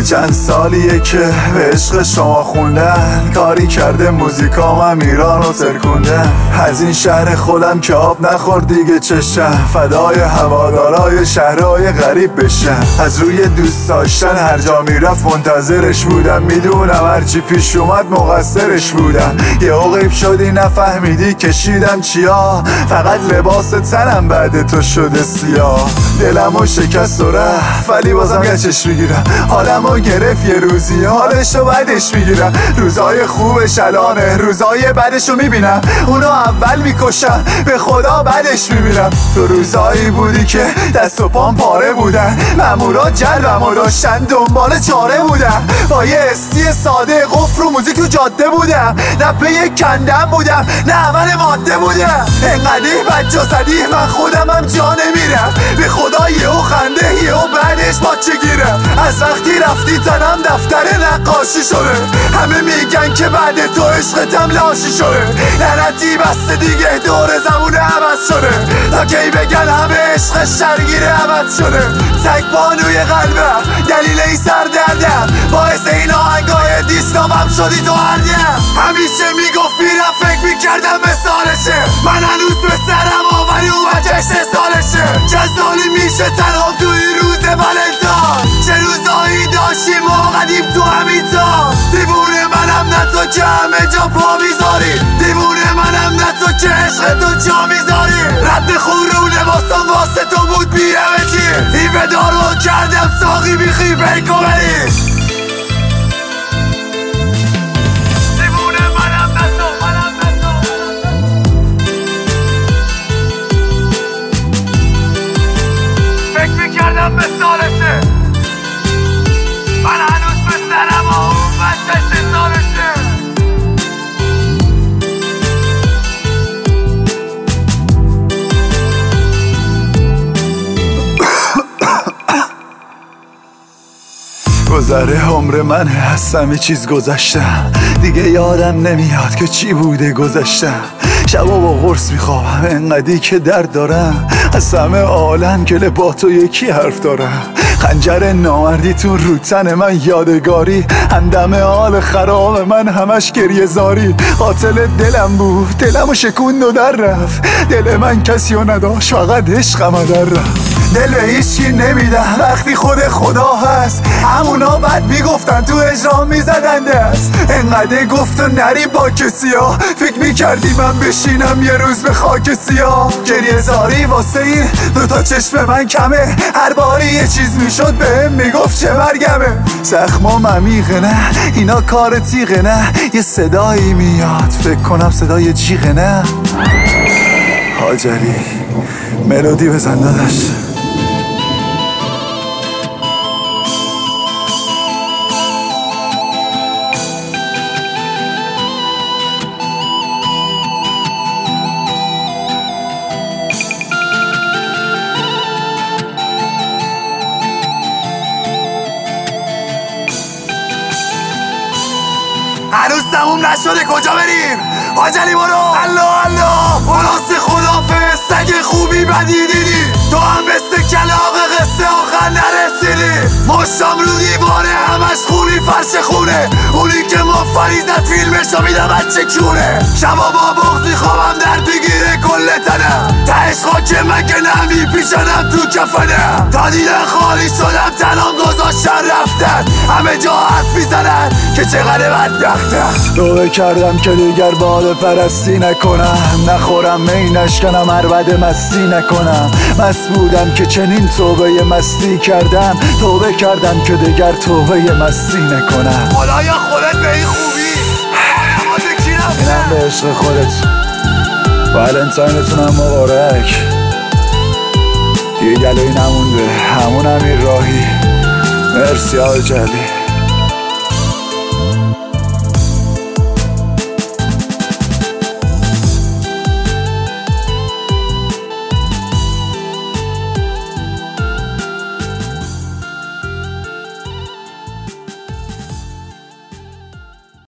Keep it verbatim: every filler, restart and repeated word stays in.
چند سالیه که به عشق شما خوندن، کاری کرده موزیکام ایران رو ترکوندن. از این شهر خودم که آب نخور دیگه چشم، فدای هوادارای شهرهای غریب بشن. از روی دوست داشتن هر جا میرفت منتظرش بودم، میدونم هرچی پیش اومد مقصرش بودم. یه غیب شدی نفهمیدی کشیدم چیا، فقط لباس تنم بعد تو شده سیاه. دلمو شکست و رفت ولی بازم گچش میگیرم، حالمو گرفت یه روزی حالشو بعدش میگیرم. روزای خوبش الانه، روزای بعدشو میبینم، اونو اول میکشم به خدا بعدش میبینم. تو روزایی بودی که دست و پام پاره بودن، مامورا جلبمو داشتن دنبال چاره بودم. با یه استی ساده قفل رو موزیک تو جاده بودم، نه پی یک کندم بودم نه اول ماده بودم. انقدی بجا زدی من خودم هم جا نمیرم، به خدا یهو خنده یهو بعدش با چه گیرم. از وقتی رفتی تنم دفتر نقاشی شده، همه میگن که بعد تو عشقتم لاشی شده. لعنتی بسته دیگه دور زمون عوض شده، تا کی بگن همه عشق شرگیر عوض شده. تک بانوی قلبم دلیل ای سردردم، باعث این آهنگای دیستامم شدی تو هردیم. همیشه میگفت میرم فکر میکردم به سالشه، من هنوز به سرم آوری اومد جشن سالشه. چه سالی میشه تنها تو این روز ولنتاین، چه روزایی داشتیم ما قدیم تو همین تا. دیوونه منم نه تو که همه جا پا میذاری، دیوونه منم نه تو که عشق تو جا میذاری. رد خور و لباسم واسه تو بود بیرمتی، این ودا رو کردم ساقی بیخی برکو بری. به سالشه من هنوز به سرم و جشن سالشه. گذره عمر منه، از همه چیز گذشتم، دیگه یادم نمیاد که چی بوده گذشتم. شبا با قرص میخوابم انقدی که درد دارم، از همه عالم که با تو یکی حرف دارم. خنجر نامردی تو رو تن من یادگاری، همدم حال خراب من همش گریه زاری. قاتل دلم بود دلمو شکوند و در رفت، دل من کسی رو نداشت فقط عشقم در رفت. دل به هیچی نمیدم وقتی خود خدا هست، همونا بد میگفتن تو اجرام میزدن دست. انقدر گفت و نری با کسی ها، فکر میکردی من بشینم یه روز به خاک سیاه. گریه زاری واسه این دوتا چشم من کمه، هر باری یه چیز میشد بهم میگفت چه مرگمه. زخمام عمیقه نه اینا کار تیغه نه، یه صدایی میاد فکر کنم صدای جیغه نه. حاج علی ملودی بزن داداش. هنوز تموم نشده کجا بریم؟ حاج علی برو. الله الله خلاص خدافظ، سگ خوبی بدی دیدی، تو هم مثل کلاغ قصه آخر نرسیدی. مشتام رو دیواره همش خونی فرش خونه، اونی که ما فریزت فیلمشو میدم بچه کونه. شبا با بغضی خوابم در بگیره کل تنم، تهش خاک من که نمی پیشنم تو کفنم. تا دیدن خالی شدم تنام گذاشتن رفتن، همه جا حرف میزنن که چقدر بدبختم. توبه کردم که دیگر باده پرستی نکنم، نخورم می نشکنم عربده مستی نکنم. مست بودم که چنین توبه مستی کردم، توبه کردم که دیگر توبه مستی نکنم. خدایا خودت به این خوبی اینم به عشق خودت، ولنتاینتون هم مبارک. دیگه گلوی نمونده همون امیر راهی. مرسی حاج علی.